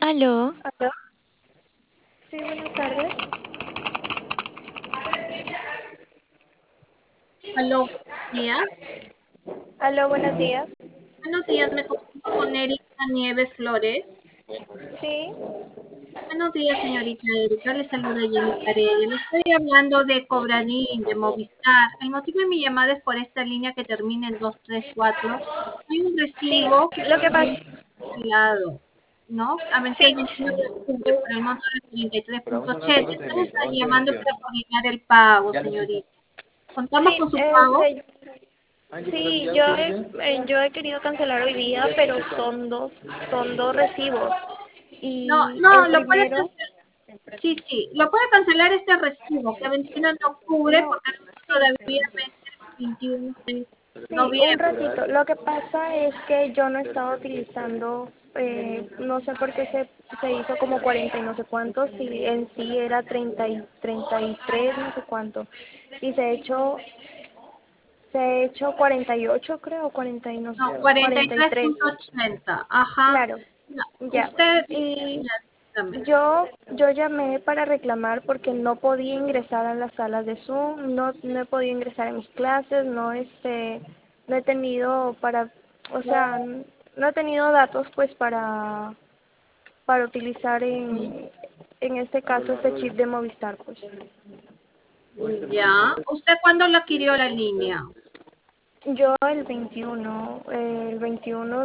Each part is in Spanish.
Aló, ¿Aló? Sí, buenas tardes. Aló, buenos días. Aló, buenos días. Buenos días, me comunico con Erika Nieves Flores. Sí, Buenos días, señorita Erika. Le saluda Jenny Paredes. Le estoy hablando de Cobranín, de Movistar. El motivo de mi llamada es por esta línea que termina en 234. Hay un sí, recibo que lo que usted pasa, ha cancelado, ¿no? A vencer el sí, 21 de octubre por el monto de 33.80. Estamos llamando para coordinar el pago, señorita. ¿Contamos sí, con su pago? sí, yo he querido cancelar hoy día, pero son dos recibos. No, Y el no, lo puede primero, cancelar. Sí, sí, lo puede cancelar este recibo que ha vencido en octubre no, porque sí, todavía vence el 21 de sí, un noviembre. ratito. Lo que pasa es que yo no estaba utilizando, no sé por qué se hizo como 40 y no sé cuántos, y en sí era 33 no sé cuánto. Y se ha hecho 48 creo, 40 y no sé, No, cuarenta y tres 43, punto ochenta. Ajá. claro, No, ya. usted, Y ya, dígame. yo llamé para reclamar porque no podía ingresar a las salas de Zoom, no he podido ingresar a mis clases, no he tenido o sea, no he tenido datos pues para utilizar en este caso este chip de Movistar pues. Ya. ¿Usted cuándo lo adquirió la línea? Yo el veintiuno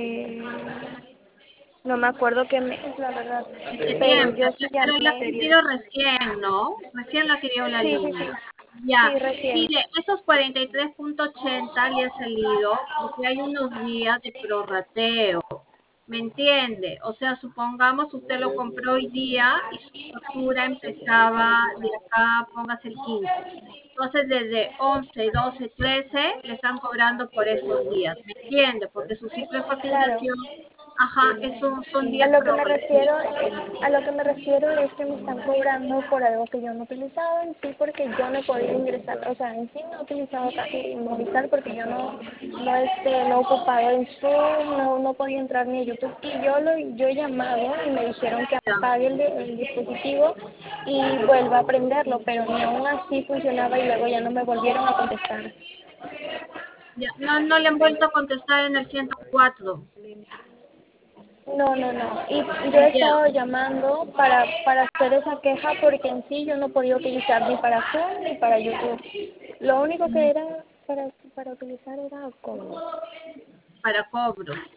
no me acuerdo qué mes, la verdad, De pero septiembre, yo sí ya, pero la ha llamé. adquirido recién, ¿no? Recién la adquirió la Sí, sí, sí, línea. Ya, sí, recién. mire, esos 43.80 le ha salido porque hay unos días de prorrateo, ¿me entiende? O sea, supongamos usted lo compró hoy día y su factura empezaba de acá, póngase el 15. Entonces, desde 11, 12, 13 le están cobrando por esos días, ¿me entiende? Porque su ciclo de Claro. facturación, ajá, son A días lo que me refiero, prorrateados. a lo que me refiero es que me están cobrando por algo que yo no he utilizado en sí porque yo no he podido ingresar, o sea, en sí no he utilizado casi Movistar porque yo no he ocupado en Zoom, no podía entrar ni a YouTube y yo he llamado y me dijeron que Ya. apague el dispositivo y vuelva a prenderlo, pero ni aún así funcionaba y luego ya no me volvieron a contestar. Ya, no, no le han vuelto a contestar en el 104. No, no, no. Y yo he Ya, estado llamando para hacer esa queja porque en sí yo no podía utilizar ni para Zoom ni para YouTube. Lo único que era para utilizar era como. para cobros.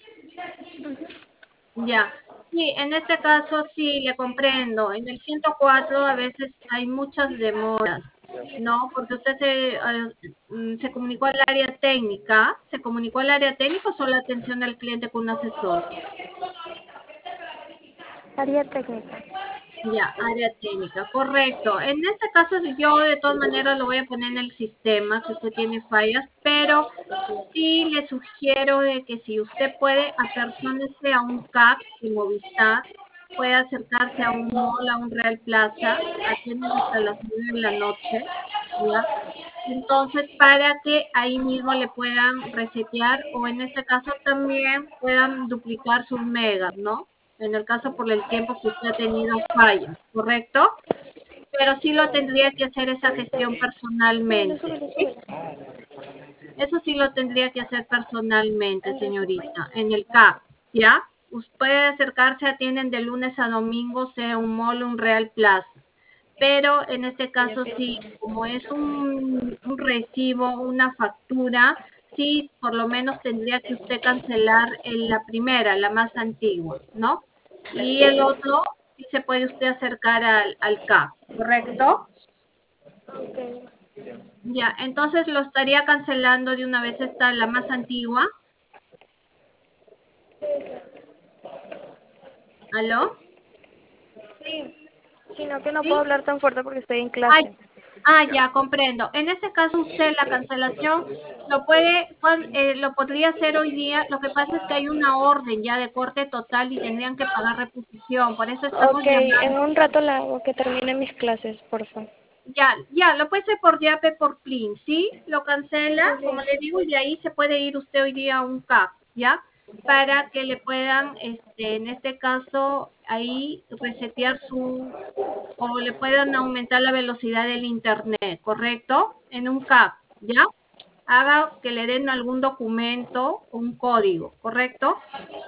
Ya. Sí, en este caso sí, le comprendo. En el 104 a veces hay muchas demoras, ¿no? Porque usted se comunicó al área técnica, ¿se comunicó al área técnica o solo atención al cliente con un asesor? Área técnica. Ya, área técnica, correcto. En este caso, si yo de todas maneras lo voy a poner en el sistema, que usted tiene fallas, pero sí le sugiero de que si usted puede, apersónese a un CAC de Movistar, puede acercarse a un mall, a un Real Plaza, atienden hasta las 9 de la noche, ¿ya? Entonces, para que ahí mismo le puedan resetear o en este caso también puedan duplicar sus megas, ¿no? En el caso por el tiempo que usted ha tenido fallas, ¿correcto? Pero sí lo tendría que hacer esa gestión Súbele, personalmente, súbele, ¿sí? súbele. Eso sí lo tendría que hacer personalmente, señorita, en el CAP, ¿ya? Usted puede acercarse, atienden de lunes a domingo, sea un mall, un Real Plaza. Pero en este caso sí, como es un recibo, una factura, sí, por lo menos tendría que usted cancelar la primera, la más antigua, ¿no? Y el otro, sí se puede usted acercar al CAP, ¿correcto? Ok. Ya, entonces lo estaría cancelando de una vez esta, la más antigua. ¿Aló? Sí, sino que no puedo ¿Sí? hablar tan fuerte porque estoy en Ay, clase. ya comprendo. En este caso, usted la cancelación lo podría hacer hoy día. Lo que pasa es que hay una orden ya de corte total y tendrían que pagar reposición. Por eso estamos Ok, en llamando. un rato la hago que termine mis clases, por favor. Ya, ya, lo puede hacer por Yape, por Plin, ¿sí? Lo cancela, Sí, como sí. le digo, y de ahí se puede ir usted hoy día a un CAP, ¿ya? para que le puedan, en este caso, ahí resetear o le puedan aumentar la velocidad del internet, ¿correcto? En un CAP, ¿ya? Haga que le den algún documento o un código, ¿correcto?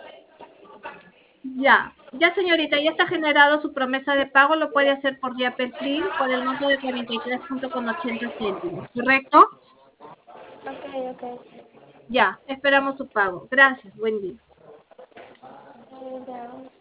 Ya señorita, ya está generado su promesa de pago, lo puede hacer por vía Perfil por el monto de 43,80 céntimos, ¿correcto? Ok, ok. Ya, esperamos su pago. Gracias, buen día. Ya.